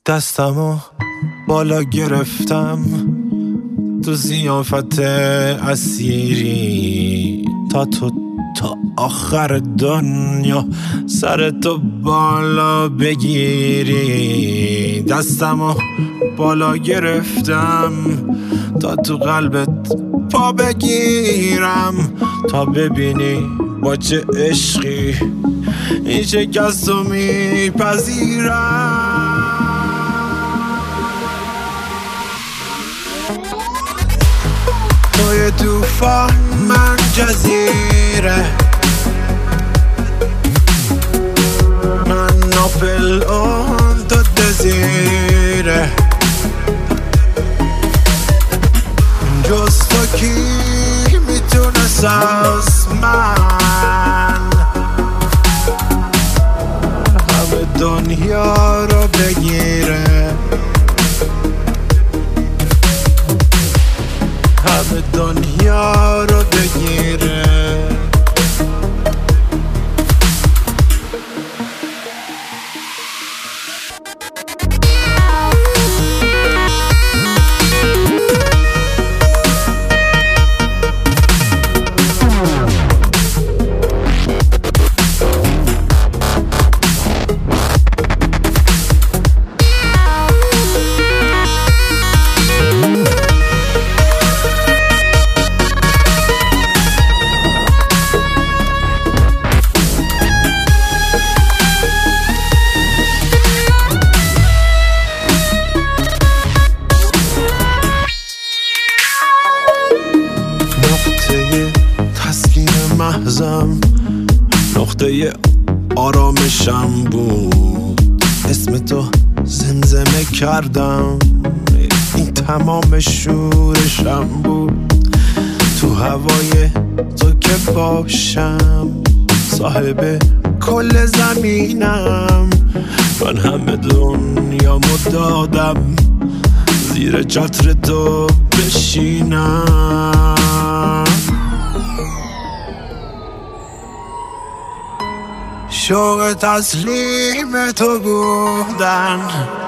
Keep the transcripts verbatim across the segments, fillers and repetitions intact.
دستمو بالا گرفتم تو ضیافت اسیری تا تو تا آخر دنیا سر تو بالا بگیری. دستمو بالا گرفتم تا تو قلبت پا بگیرم تا ببینی با چه عشقی این شکست رو میپذیرم. توی توفان من جزیره، من ناپل اون تو دزیره، جز تو کی میتونست از من همه دنیا رو بگیره، همه دنیا رو بگیره. محضم نقطه آرامشم بود، اسم تو زمزمه کردم این تمام شورشم بود. تو هوای تو که باشم صاحب کل زمینم، من همه دنیامو دادم زیر چتر تو بشینم. شوق تسلیم تو بودن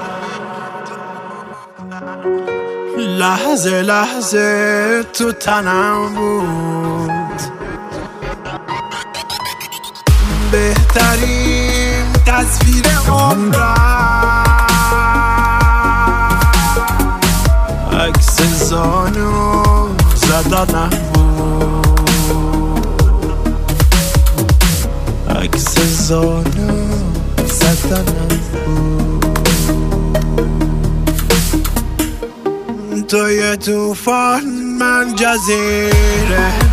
لحظه لحظه تو تنم بود، بهترین تصویر عمرم عکس زانو زدنم بود، عکس زانو زدنم بود. توی توفان من جزیره،